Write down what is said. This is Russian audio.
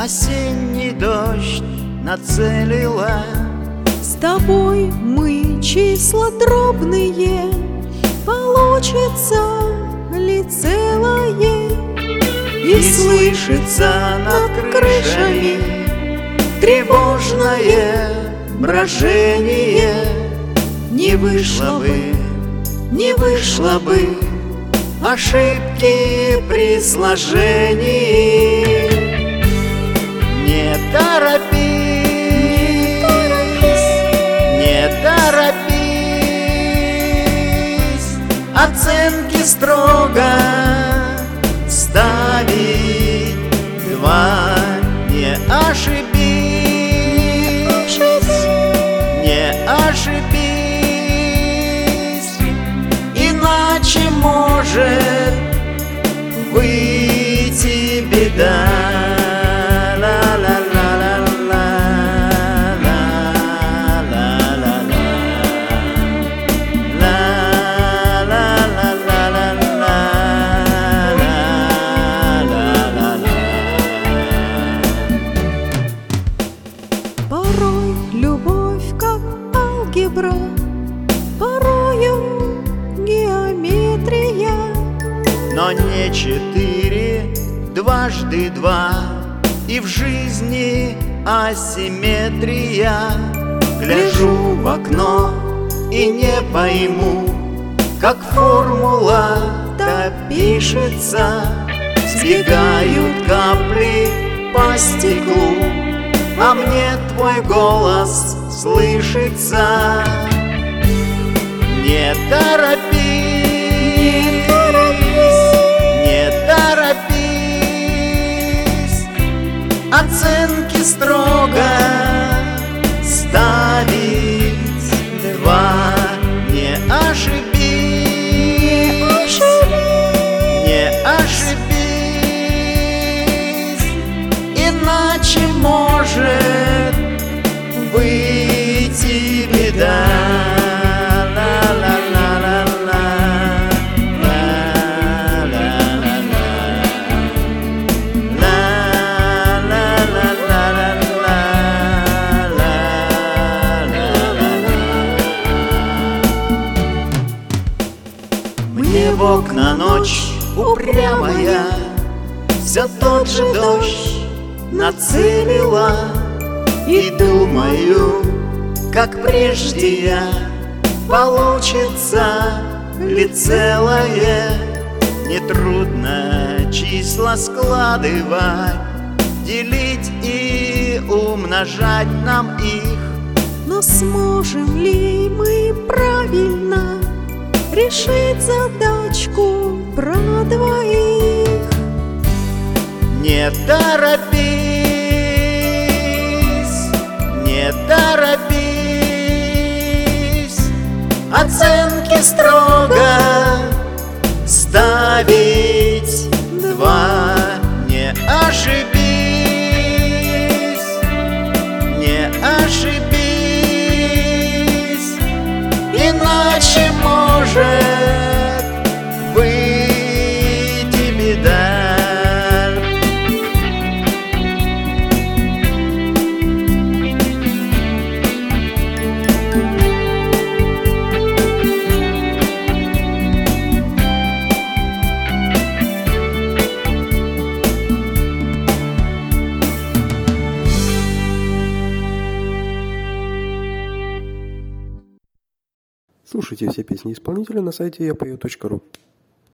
осенний дождь нацелила. С тобой мы числа дробные, получится ли целое? И слышится над крышами тревожное брожение. Не вышло бы ошибки при сложении. Не торопись, оценки строго ставить. Два, не ошибись, иначе может выйти беда. Порой любовь как алгебра, порою геометрия. Но не 4 дважды 2, и в жизни асимметрия. Гляжу в окно и не пойму, как формула-то пишется. Сбегают капли по стеклу, а мне твой голос слышится. Не торопись, оценки строго ставить. Два, не ошибись, иначе может выйти беда. Мне в окна ночь упрямая все тот же дождь нацелила. И думаю, как прежде я, получится ли целое. Нетрудно числа складывать, делить и умножать нам их. Но сможем ли мы правильно решить задачку про двоих? Не торопись, оценки строго ставить. Два, не ошибись, иначе может выйти беда. Слушайте все песни исполнителя на сайте yapeo.ru.